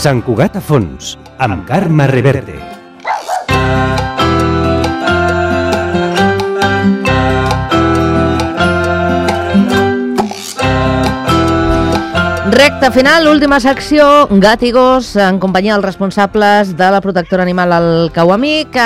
Sant Cugat a fons, amb Carme Reverte. Recte final, última secció, Gat i Gos, en companyia dels responsables de la protectora animal al Cauamic.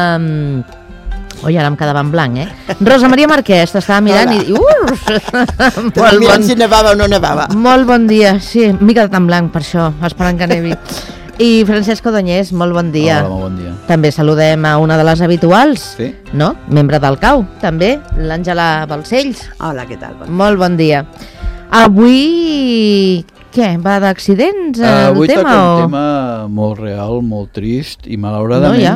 Oi, ara em quedava en blanc, Rosa Maria Marquès, t'estava mirant i... T'estava mirant si nevava o no nevava. Molt bon dia, sí, m'he quedat en blanc per això, esperant que nevi. I Francesc Codonyés, molt bon dia. Hola, molt bon dia. També saludem a una de les habituals, sí? No? Membre del CAU, també, l'Àngela Balcells. Hola, què tal? Molt bon dia. Avui, què, va d'accidents el avui tema? Avui toca un tema molt real, molt trist i malauradament no, ja.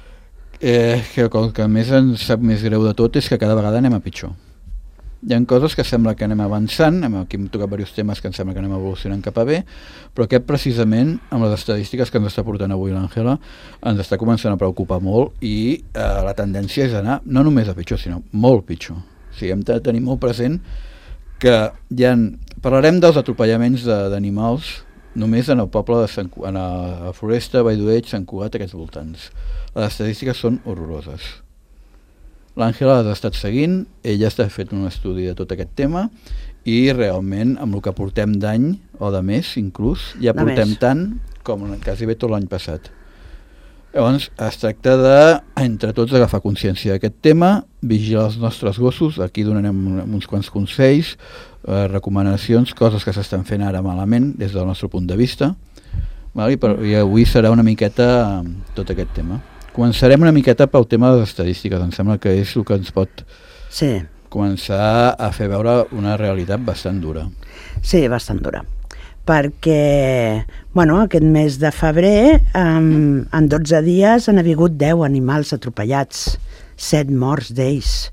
Que el que més ens sap més greu de tot és que cada vegada anem a pitjor. Hi ha coses que sembla que anem avançant, aquí hem tocat diversos temes que em sembla que anem evolucionant cap a bé, però aquest precisament, amb les estadístiques que ens està portant avui l'Àngela, ens està començant a preocupar molt i la tendència és anar no només a pitjor, sinó molt pitjor. O sigui, hem de tenir molt present que parlarem dels atropellaments d'animals només en el poble en la Floresta, Vall d'Orell, Sant Cugat, aquests voltants. Les estadístiques són horroroses. L'Àngela les ha estat seguint, ella està fent un estudi de tot aquest tema i realment amb el que portem d'any o de més inclús, ja portem tant com quasi bé tot l'any passat. Llavors es tracta de, entre tots, agafar consciència d'aquest tema, vigilar els nostres gossos, aquí donarem uns quants consells, recomanacions, coses que s'estan fent ara malament des del nostre punt de vista, i avui serà una miqueta tot aquest tema. Començarem una miqueta pel tema de les estadístiques, em sembla que és el que ens pot començar a fer veure una realitat bastant dura. Sí, bastant dura. Perquè, aquest mes de febrer, en 12 dies han hagut 10 animals atropellats, 7 morts d'ells.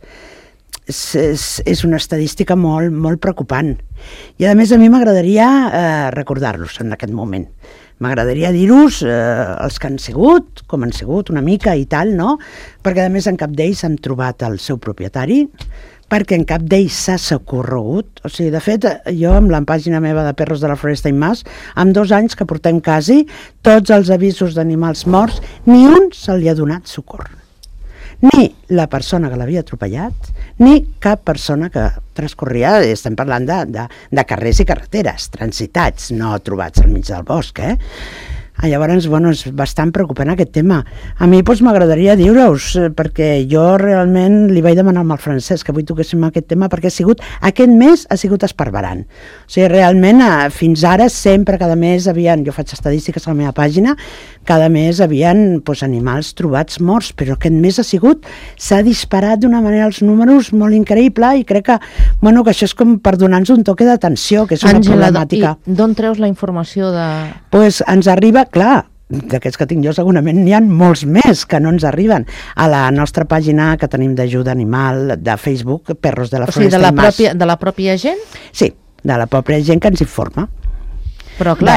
És una estadística molt, molt preocupant. I a més a mi m'agradaria recordar-los en aquest moment. M'agradaria dir-vos els que han sigut, com han sigut una mica i tal, no? Perquè a més en cap d'ells han trobat el seu propietari, perquè en cap d'ells s'ha socorregut. O sigui, de fet, jo amb la pàgina meva de Perros de la Floresta i Mas, amb 2 anys que portem quasi, tots els avisos d'animals morts, ni un se li ha donat socors. Ni la persona que l'havia atropellat, ni cap persona que transcorria, estem parlant de carrers i carreteres, transitats, no trobats al mig del bosc, Llavors, és bastant preocupant aquest tema. A mi m'agradaria dir-vos, perquè jo realment li vaig demanar al Francesc que avui toquéssim aquest tema, perquè aquest mes ha sigut esparverant. O sigui, realment, fins ara, sempre, cada mes, jo faig estadístiques a la meva pàgina, cada mes havien animals trobats morts, però aquest mes s'ha disparat d'una manera els números molt increïble i crec que això és com per donar-nos un toque d'atenció, que és una problemàtica. I d'on treus la informació de...? Doncs ens arriba, clar, d'aquests que tinc jo segurament n'hi ha molts més que no ens arriben. A la nostra pàgina que tenim d'ajuda animal de Facebook, Perros de la Floresta i Mas. De la pròpia gent? Sí, de la pròpia gent que ens informa. Però clar,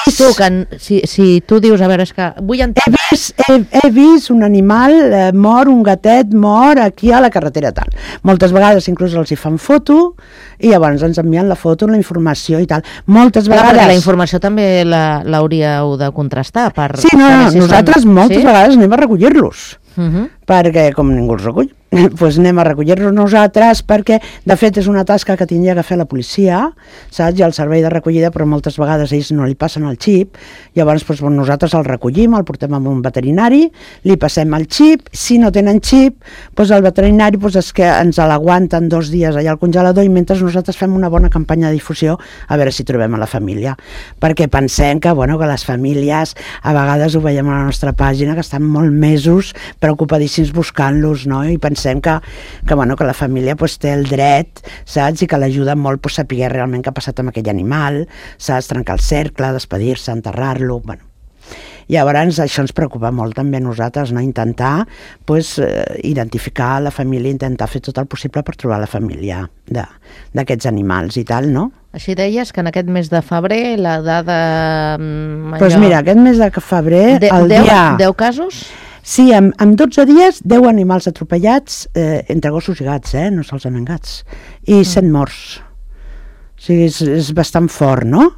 si tu dius, a veure, és que vull entendre... He vist un animal mort, un gatet mort aquí a la carretera tal. Moltes vegades inclús els hi fan foto i llavors ens envien la foto, la informació i tal. Moltes vegades... Perquè la informació també l'hauríeu de contrastar per... Sí, nosaltres moltes vegades anem a recollir-los. Perquè com ningú els recull, doncs anem a recollir-los nosaltres, perquè de fet és una tasca que tindria que fer la policia, saps? I el servei de recollida, però moltes vegades ells no li passen el xip, llavors nosaltres el recollim, el portem a un veterinari, li passem el xip, si no tenen xip, el veterinari és que ens l'aguanten 2 dies allà al congelador i mentre nosaltres fem una bona campanya de difusió a veure si trobem a la família, perquè pensem que les famílies, a vegades ho veiem a la nostra pàgina, que estan molt mesos preocupadíssims buscant-los, no? I pensem que la família té el dret, saps? I que l'ajuda molt saber realment què ha passat amb aquell animal, saps? Trencar el cercle, despedir-se, enterrar-lo, Llavors això ens preocupa molt també a nosaltres, no? Intentar identificar la família, intentar fer tot el possible per trobar la família d'aquests animals i tal, no? Així deies que en aquest mes de febrer la dada... Doncs mira, aquest mes de febrer... 10 casos? Sí, en 12 dies 10 animals atropellats entre gossos i gats, no solament gats, i 7 morts. O sigui, és bastant fort, no?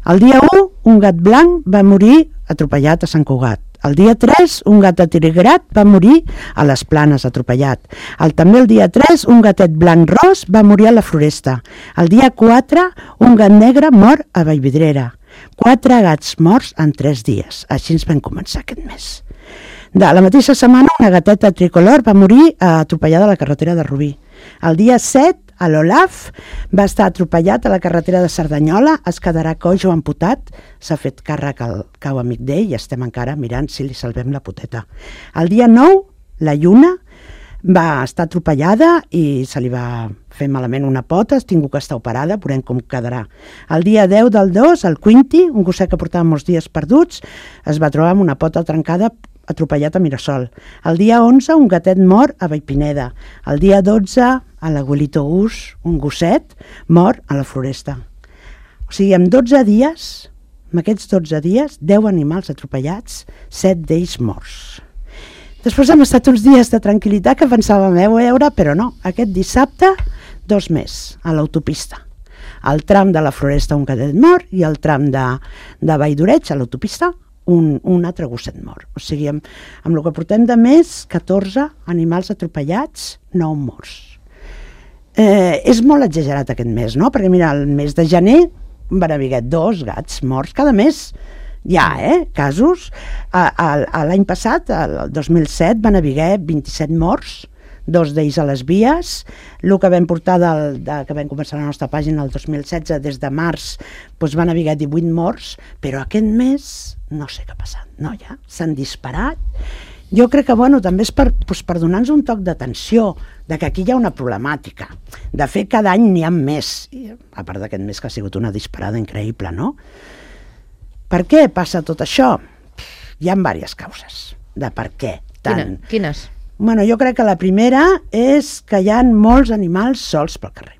El dia 1, un gat blanc va morir atropellat a Sant Cugat. El dia 3, un gat atigrat va morir a les Planes, atropellat. També el dia 3, un gatet blanc ros va morir a la Floresta. El dia 4, un gat negre mor a Vallvidrera. 4 gats morts en 3 dies. Així ens vam començar aquest mes. De la mateixa setmana, una gateta tricolor va morir atropellada a la carretera de Rubí. El dia 7, a l'Olaf, va estar atropellat a la carretera de Cerdanyola, es quedarà coix o amputat, s'ha fet càrrec al cau amic d'ell i estem encara mirant si li salvem la poteta. El dia 9, la Lluna va estar atropellada i se li va fer malament una pota, ha tingut que estar operada, veurem com quedarà. El dia 10 del 2, el Quinti, un gosset que portava molts dies perduts, es va trobar amb una pota trencada atropellat a Mirasol. El dia 11, un gatet mort a Vallpineda. El dia 12, a l'Abuelito Gus, un gosset mort a la Floresta. O sigui, en 12 dies, en aquests 12 dies, 10 animals atropellats, 7 d'ells morts. Després hem estat uns dies de tranquil·litat que pensàvem veure, però no. Aquest dissabte, 2 més, a l'autopista. Al tram de la Floresta, un gatet mort, i al tram de Vall d'Oreig, a l'autopista, un altre gosset mort. O sigui, amb el que portem de mes, 14 animals atropellats, 9 morts. És molt exagerat aquest mes, no? Perquè mira, el mes de gener van haver 2 gats morts cada mes. Hi ha, casos. L'any passat, el 2007, van haver 27 morts, 2 d'ells a les vies. El que vam portar que vam començar la nostra pàgina el 2016, des de març, doncs van haver 18 morts, però aquest mes no sé què ha passat, no, ja s'han disparat. Jo crec que, també és per donar-nos un toc d'atenció, de que aquí hi ha una problemàtica. De fet, cada any n'hi ha més, a part d'aquest mes que ha sigut una disparada increïble, no? Per què passa tot això? Hi ha diverses causes de per què. Quines? Jo crec que la primera és que hi ha molts animals sols pel carrer.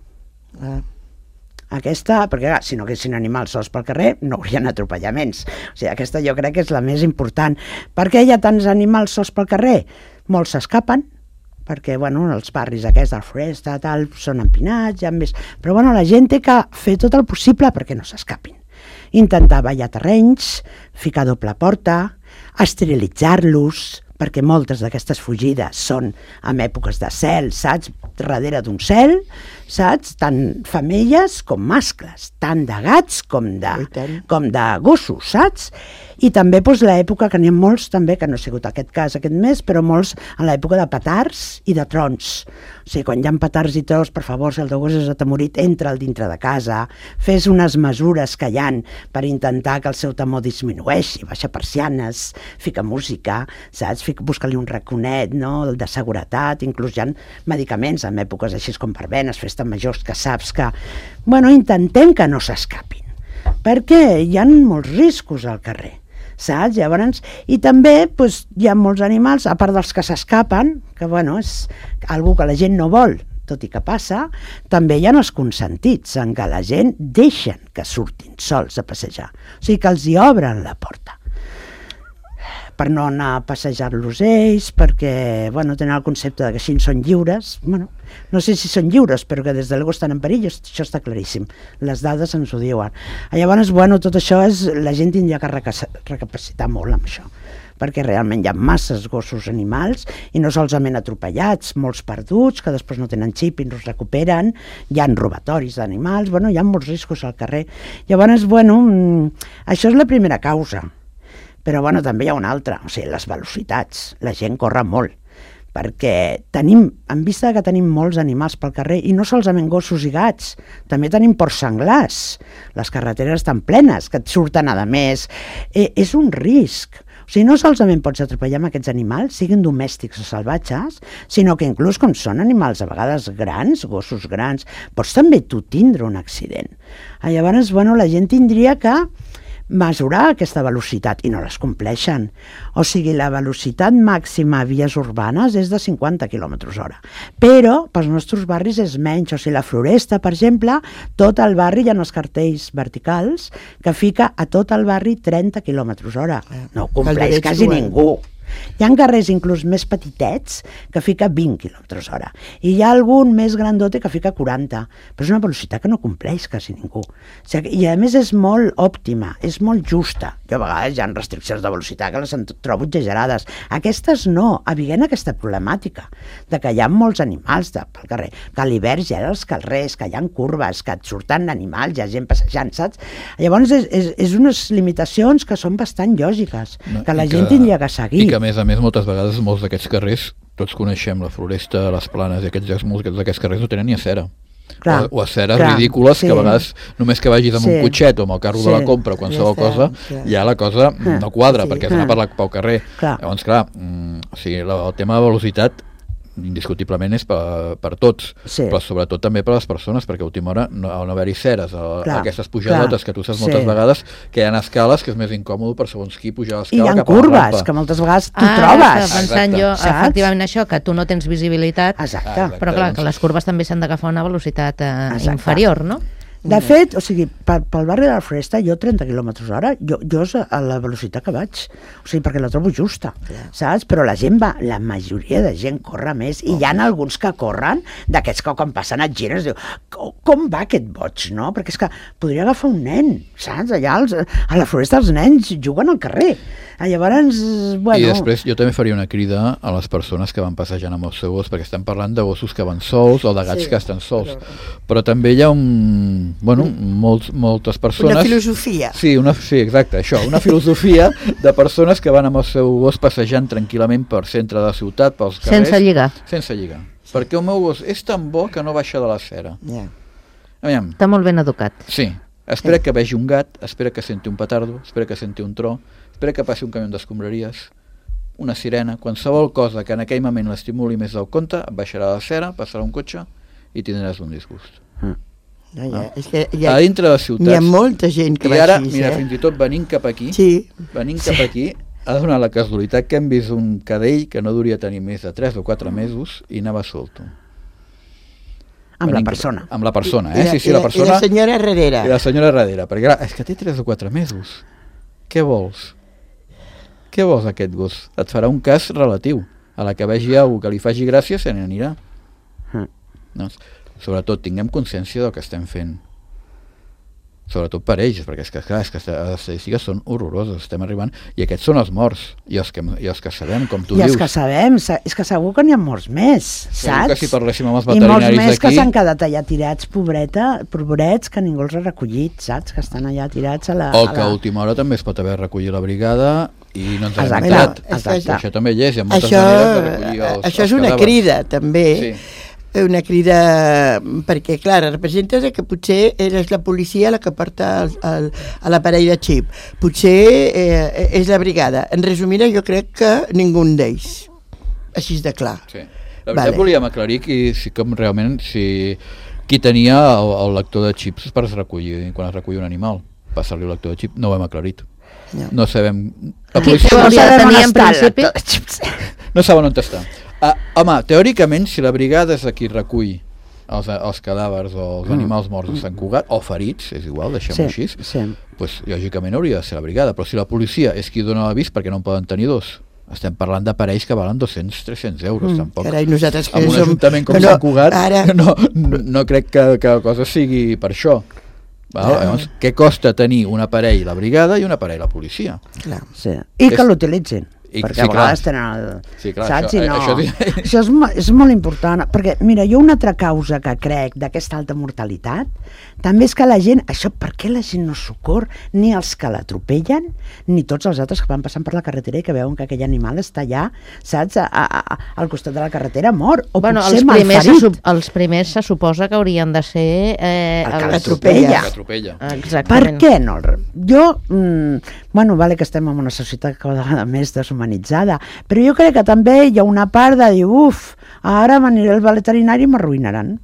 Aquesta, perquè si no haguessin animals sols pel carrer no haurien atropellaments. O sigui, aquesta jo crec que és la més important. Per què hi ha tants animals sols pel carrer? Molts s'escapen, perquè els barris aquests del Floresta són empinats, hi ha més... Però la gent té que fer tot el possible perquè no s'escapin. Intentar ballar terrenys, ficar doble porta, esterilitzar-los, perquè moltes d'aquestes fugides són en èpoques de cel, saps? Darrere d'un cel, saps? Tant femelles com mascles, tant de gats com de gossos, saps? I també l'època, que n'hi ha molts també, que no ha sigut aquest cas aquest mes, però molts en l'època de petards i de trons. O sigui, quan hi ha petards i trons, per favor, si el teu gos és atemorit, entra'l dintre de casa, fes unes mesures que hi ha per intentar que el seu temor disminueixi, baixa persianes, fica música, saps? Busca-li un raconet, no?, de seguretat, inclús hi ha medicaments en èpoques així com verbenes, festes majors, que saps que... intentem que no s'escapin, perquè hi ha molts riscos al carrer, saps? Llavors, i també hi ha molts animals, a part dels que s'escapen, que és algú que la gent no vol, tot i que passa, també hi ha els consentits, en què la gent deixen que surtin sols a passejar, o sigui que els hi obren la porta, per no anar a passejar-los ells, perquè tenen el concepte que així són lliures. No sé si són lliures, però que des de l'ego estan en perill, això està claríssim. Les dades ens ho diuen. Llavors, tot això la gent tindria que recapacitar molt amb això, perquè realment hi ha masses gossos animals, i no solament atropellats, molts perduts, que després no tenen xip i no es recuperen, hi ha robatoris d'animals, hi ha molts riscos al carrer. Llavors, això és la primera causa. Però també hi ha una altra, o sigui, les velocitats. La gent corre molt, perquè en vista que tenim molts animals pel carrer, i no solament gossos i gats, també tenim porcs senglars. Les carreteres estan plenes, que et surten a més. És un risc. O sigui, no solament pots atropellar amb aquests animals, siguin domèstics o salvatges, sinó que inclús com són animals a vegades grans, gossos grans, pots també tu tindre un accident. Llavors, la gent tindria que mesurar aquesta velocitat, i no les compleixen. O sigui, la velocitat màxima a vies urbanes és de 50 km/h, però pels nostres barris és menys. O sigui, la Floresta, per exemple, tot el barri hi ha els cartells verticals que fica a tot el barri 30 km/h. No ho compleix quasi ningú. Hi ha carrers inclús més petitets que fica 20 km/h i hi ha algun més grandote que fica 40, però és una velocitat que no compleix quasi ningú. O sigui, i a més és molt òptima, és molt justa. Jo a vegades hi ha restriccions de velocitat que les trobo exagerades. Aquestes no, evident aquesta problemàtica de que hi ha molts animals pel carrer, que a l'hivern hi ha els carrers, que hi ha curves, que et surten animals, hi ha gent passejant, saps? Llavors és unes limitacions que són bastant lògiques, que la gent tindria que seguir. I que a més moltes vegades molts d'aquests carrers, tots coneixem la Floresta, les Planes i molts d'aquests carrers no tenen ni acera. Clar, o aceres ridícules que a vegades només que vagis amb un cotxet o amb el carro de la compra o qualsevol cosa, ja la cosa no quadra perquè has d'anar pel carrer. Llavors, clar, el tema de velocitat indiscutiblement és per tots, però sobretot també per les persones, perquè a última hora no haver-hi ceres, aquestes pujadotes que tu saps moltes vegades, que hi ha escales que és més incòmode per segons qui pujar l'escala. I hi ha curves, que moltes vegades tu trobes. Estava pensant jo, efectivament això, que tu no tens visibilitat, però clar, que les curves també s'han d'agafar a una velocitat inferior, no? De fet, o sigui, pel barri de la Floresta, jo 30 km/h, jo és a la velocitat que vaig, o sigui, perquè la trobo justa, saps? Però la gent va, la majoria de gent corre més, i hi ha alguns que corren, d'aquests que quan passen et gires, diu, com va aquest boig, no? Perquè és que podria agafar un nen, saps? Allà a la Floresta els nens juguen al carrer. Llavors, bueno... I després jo també faria una crida a les persones que van passejant amb el seu gos, perquè estem parlant de gossos que van sols o de gats que estan sols. Però també hi ha moltes persones... Una filosofia. Sí, exacte, això, una filosofia de persones que van amb el seu gos passejant tranquil·lament per centre de la ciutat, pels carrers... Sense lligar. Sense lligar. Perquè el meu gos és tan bo que no baixa de l'acera. Està molt ben educat. Sí. Espera que vegi un gat, espera que senti un petardo, espera que senti un tro, espera que passi un camió d'escombraries, una sirena, qualsevol cosa que en aquell moment l'estimuli més del compte, baixarà de la cera, passarà un cotxe i tindràs un disgust. És que a dintre de les ciutats hi ha molta gent que va i ara, així, mira, fins i tot venint cap aquí ha donat la casualitat que hem vist un cadell que no duria tenir més de 3 o 4 mesos i anava solto amb la persona. Amb la persona, sí, la persona. I la senyora darrere. I la senyora darrere, perquè clar, és que té 3 o 4 mesos. Què vols? Què vols aquest gos? Et farà un cas relatiu. A la que vegi algú que li faci gràcia, se n'anirà. No? Sobretot, tinguem consciència del que estem fent. Sobretot per ells, perquè és que les estadístiques són horroroses, estem arribant, i aquests són els morts, i els que sabem, com tu dius. I els que sabem, és que segur que n'hi ha morts més, saps? Segur que si parléssim amb els veterinaris d'aquí... I molts més que s'han quedat allà tirats, pobrets, que ningú els ha recollit, saps? Que estan allà tirats a la... O que a última hora també es pot haver recollit la brigada i no ens hem entrat. Això també hi és, hi ha moltes maneres de recollir els Això és una crida, també. Sí. Una crida, perquè clar, representa que potser és la policia la que porta a l'aparell de xip, potser és la brigada. En resumida, jo crec que ningú d'ells, així de clar. Sí. La veritat volíem aclarir qui tenia el lector de xips per recollir, quan es recull un animal, passar-li el lector de xip, no ho hem aclarit. No sabem... Qui hauria de tenir en principi? No saben on està. Home, teòricament, si la brigada és qui recull els cadàvers o els animals morts de Sant Cugat, o ferits, és igual, deixem-ho així, doncs lògicament hauria de ser la brigada, però si la policia és qui dona l'avís, perquè no en poden tenir dos. Estem parlant d'aparells que valen 200-300 euros, tampoc. Carai, nosaltres que en un ajuntament com Sant Cugat no crec que la cosa sigui per això. Llavors, què costa tenir un aparell la brigada i un aparell la policia? I que l'utilitzin. Perquè a vegades tenen saps? Això és molt important, perquè mira, jo una altra causa que crec d'aquesta alta mortalitat també és que la gent, per què la gent no socor ni els que l'atropellen ni tots els altres que van passant per la carretera i que veuen que aquell animal està allà, saps, al costat de la carretera mort, o potser malferit. Els primers se suposa que haurien de ser el que l'atropella. Per què no? Jo, vale que estem en una societat cada vegada més deshumanitzada, però jo crec que també hi ha una part de dir, ara m'aniré al veterinari i m'arruïnaran.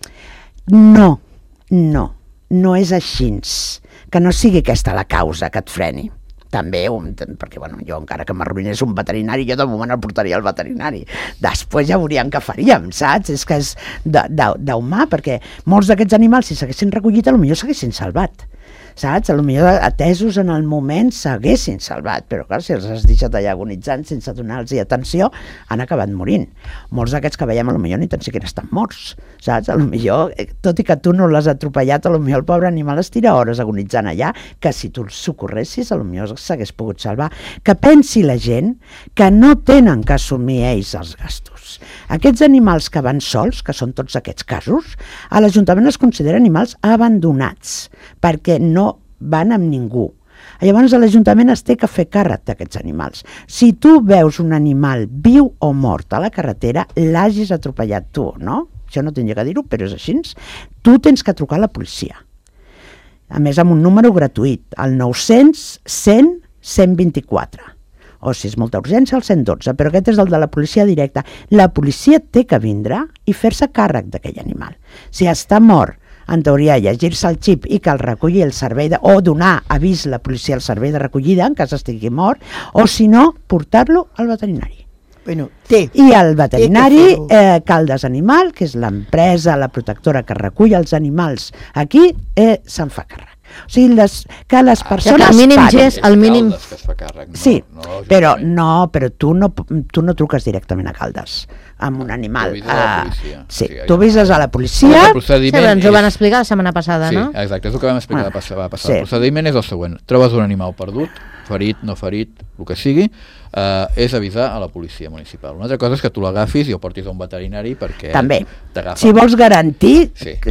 No és així, que no sigui aquesta la causa que et freni. També, perquè jo encara que m'arruïnés un veterinari, jo de moment el portaria al veterinari. Després ja veuríem què faríem, saps? És que és d'humà, perquè molts d'aquests animals, si s'haguessin recollit, potser s'haguessin salvat. saps? A lo millor atesos en el moment s'haguessin salvat, però clar, si els has deixat allà agonitzant sense donar-los atenció, han acabat morint. Molts d'aquests que veiem a lo millor ni tan siquiera estan morts, saps? A lo millor, tot i que tu no l'has atropellat, a lo millor el pobre animal es tira hores agonitzant allà, que si tu el socorressis a lo millor s'hagués pogut salvar. Que pensi la gent que no tenen que assumir ells els gastos. Aquests animals que van sols, que són tots aquests casos, a l'Ajuntament es consideren animals abandonats, perquè no van amb ningú. Llavors l'Ajuntament es té que fer càrrec d'aquests animals. Si tu veus un animal viu o mort a la carretera, l'hagis atropellat tu, no? Això no tenia que dir-ho, però és així. Tu tens que trucar a la policia. A més, amb un número gratuït, el 900 100 124. O si és molta urgència, el 112, però aquest és el de la policia directa. La policia té que vindre i fer-se càrrec d'aquell animal. Si està mort, en teoria, llegir-se el xip i que el reculli el servei o donar avís a la policia al servei de recollida en cas estigui mort, o si no, portar-lo al veterinari. Bueno, I el veterinari Caldes Animal, que és l'empresa, la protectora que recull els animals aquí, se'n fa càrrec. O sigui, que les persones... El mínim gest, el mínim... Que es fa càrrec, no, sí, no, però tu no truques directament a Caldes amb un animal. Tu avises a la policia. Sí, tu avises a la policia. Sí, ens ho van explicar la setmana passada, no? Sí, exacte, és el que vam explicar la passada. El procediment és el següent. Trobes un animal perdut, ferit, no ferit, el que sigui, és avisar a la policia municipal. Una altra cosa és que tu l'agafis i el portis a un veterinari perquè també. T'agafa. Si vols garantir,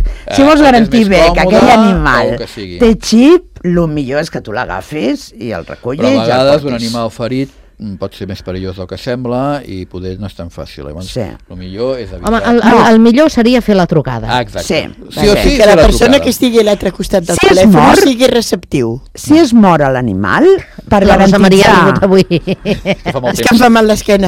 bé que aquell animal té xip, el millor és que tu l'agafis i el recullis. Però a vegades un animal ferit pot ser més perillós del que sembla i poder no és tan fàcil. Llavors, el millor és avisar. Home, el millor seria fer la trucada. Exacte. Sí, que la persona que estigui a l'altre costat del telèfon sigui receptiu. Si és mort l'animal, per garantir... És que em fa mal l'esquena.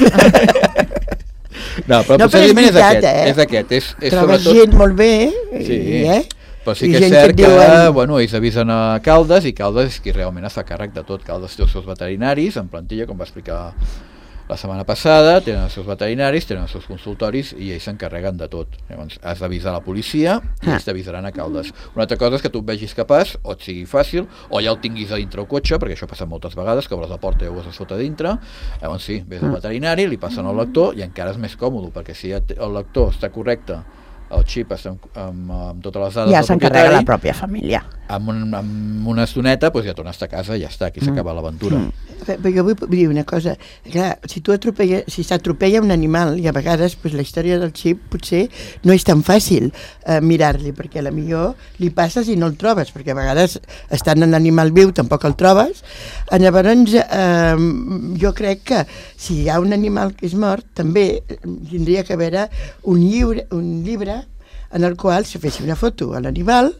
No, però el procediment és aquest. Trobes gent molt bé, però sí que és cert que ells avisen a Caldes i Caldes és qui realment es fa càrrec de tot. Caldes té els seus veterinaris en plantilla, com va explicar la setmana passada, tenen els seus veterinaris, tenen els seus consultoris i ells s'encarreguen de tot. Llavors has d'avisar la policia i ells t'avisaran a Caldes. Una altra cosa és que tu et vegis capaç, o et sigui fàcil, o ja el tinguis a dintre el cotxe, perquè això passa moltes vegades, que obres la porta i ho has a sota dintre. Llavors sí, ves al veterinari, li passen al lector i encara és més còmode, perquè si el lector està correcte, el xip està amb totes les dades ja s'encarrega la pròpia família. Amb una estoneta ja tornes a casa i ja està, aquí s'acaba l'aventura. Perquè vull dir una cosa, clar, si s'atropella un animal i a vegades la història del xip potser no és tan fàcil mirar-li, perquè a la millor li passes i no el trobes, perquè a vegades estant en l'animal viu tampoc el trobes. Llavors jo crec que si hi ha un animal que és mort també tindria que haver un llibre en el qual se fessi una foto a l'animal,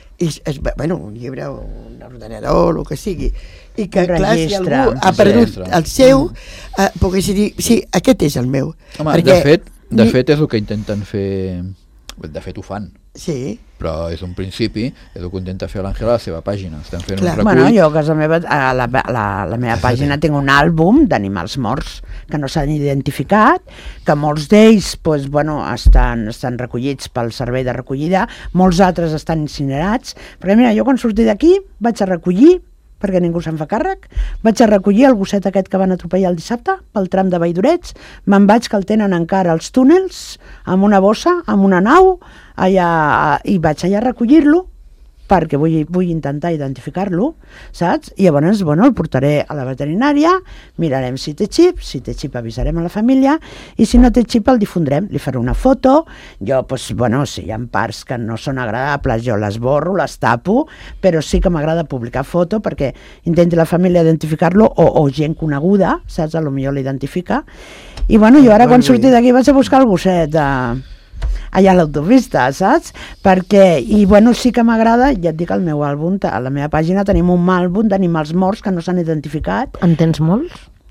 un llibre o un ordenador o el que sigui, i que clar, si algú ha perdut el seu pogués dir, sí, aquest és el meu. Home, perquè, de fet és el que intenten fer, de fet ho fan. Sí. Però és un principi, és el que intenta fer l'Àngela a la seva pàgina. Estem fent un recull. Bueno, jo a casa meva, a la meva pàgina tinc un àlbum d'animals morts que no s'han identificat, que molts d'ells estan recollits pel servei de recollida, molts altres estan incinerats, perquè mira, jo quan surti d'aquí vaig a recollir, perquè ningú se'n fa càrrec, vaig a recollir el gosset aquest que van atropellar el dissabte pel tram de Valldorets, me'n vaig, que el tenen encara als túnels, amb una bossa, amb una nau, allà, i vaig allà a recollir-lo, perquè vull intentar identificar-lo, saps? I llavors, el portaré a la veterinària, mirarem si té xip avisarem a la família, i si no té xip el difondrem, li faré una foto, jo, si hi ha parts que no són agradables, jo les borro, les tapo, però sí que m'agrada publicar foto perquè intenti la família identificar-lo, o gent coneguda, saps? A lo millor l'identifica. I jo ara quan surti d'aquí vaig a buscar el gosset allà a l'autopista, saps? Perquè, sí que m'agrada, ja et dic, al meu àlbum, a la meva pàgina tenim un àlbum d'animals morts que no s'han identificat. En tens molts?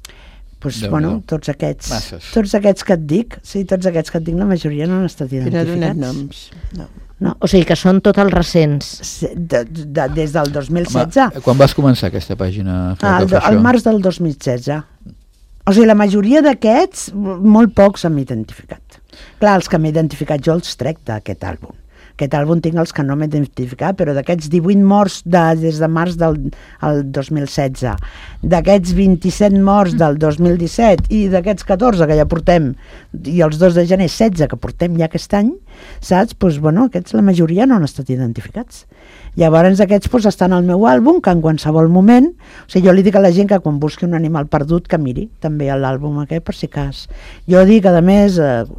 Tots aquests que et dic, la majoria no han estat identificats. Que no donen noms. No. O sigui que són tots els recents. Des del 2016. Home, quan vas començar aquesta pàgina? Al març del 2016. O sigui, la majoria d'aquests, molt pocs s'han identificat. Clar, els que m'he identificat jo els trec d'aquest àlbum. Aquest àlbum tinc els que no m'he identificat, però d'aquests 18 morts des de març del 2016, d'aquests 27 morts del 2017 i d'aquests 14 que ja portem, i els 2 de gener 16 que portem ja aquest any, saps? Doncs, bueno, aquests la majoria no han estat identificats. Llavors aquests estan al meu àlbum, que en qualsevol moment, o sigui, jo li dic a la gent que quan busqui un animal perdut que miri també l'àlbum aquest per si cas. Jo dic, a més,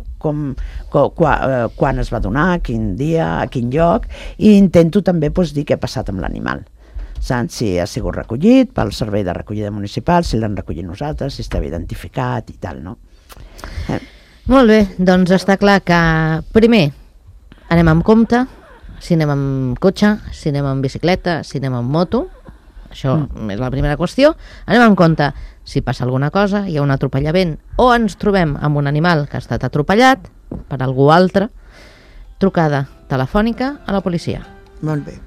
quan es va donar, quin dia, a quin lloc, i intento també dir què ha passat amb l'animal. Saps? Si ha sigut recollit pel servei de recollida municipal, si l'han recollit nosaltres, si estava identificat i tal, no? Molt bé, doncs està clar que primer anem amb compte, si anem amb cotxe, si anem amb bicicleta, si anem amb moto, això és la primera qüestió. Anem amb compte si passa alguna cosa, hi ha un atropellament o ens trobem amb un animal que ha estat atropellat per algú altre, trucada telefònica a la policia. Molt bé.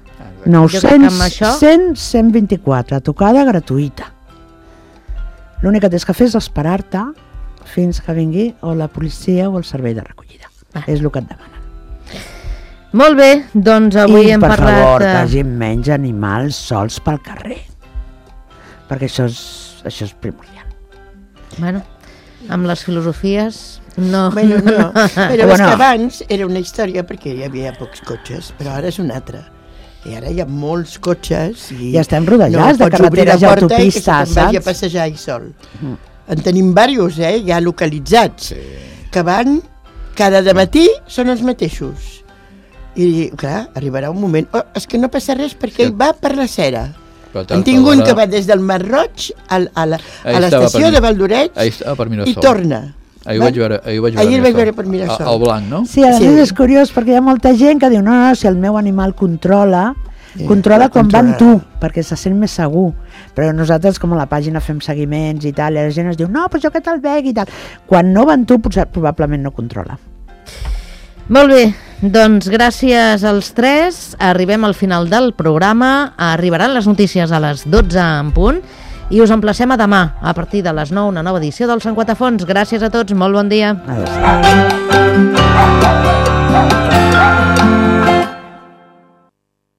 900 100 124, trucada gratuïta. L'únic que tens que fer és esperar-te fins que vingui o la policia o el servei de recollida. És el que et demanen. Molt bé, doncs avui hem parlat... I per favor, que hagi menys animals sols pel carrer, perquè això és primordial. Bueno, amb les filosofies no... Bueno, no. Però és que abans era una història perquè hi havia pocs cotxes, però ara és una altra. I ara hi ha molts cotxes i estem rodejats de carreteres i autopistes, saps? No vagi a passejar i sol. En tenim diversos, ja localitzats, que van cada dematí són els mateixos. I, clar, arribarà un moment... Oh, és que no passa res perquè ell va per la Cera. En tinc un que va des del Mar Roig a l'estació de Valdoret i torna. Ahir vaig veure per Mirasol. El blanc, no? Sí, a més és curiós perquè hi ha molta gent que diu no, si el meu animal controla quan va amb tu, perquè se sent més segur. Però nosaltres, com a la pàgina fem seguiments i tal, i la gent es diu no, però jo que te'l veig i tal. Quan no va amb tu, probablement no controla. Molt bé, doncs gràcies als tres. Arribem al final del programa. Arribaran les notícies a les 12 en punt i us emplacem a demà a partir de les 9 una nova edició del Sant Quatafons. Gràcies a tots, molt bon dia. Adéu.